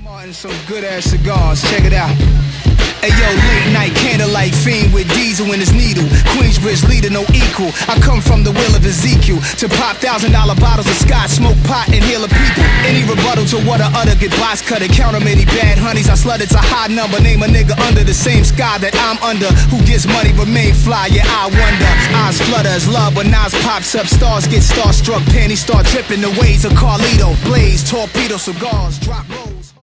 And some good ass cigars, check it out. Hey yo, late night candlelight fiend with diesel in his needle. Queensbridge leader, no equal. I come from the will of Ezekiel to pop $1,000 bottles of scotch, smoke pot and heal the people. Any rebuttal to what I utter, get box cut it. Count 'em many bad honeys, I slutted a high number. Name a nigga under the same sky that I'm under. Who gets money remain fly, yeah I wonder. Eyes flutter as love when Nas pops up. Stars get starstruck, panties start dripping. The ways of Carlito. Blaze, torpedo, cigars, drop roll.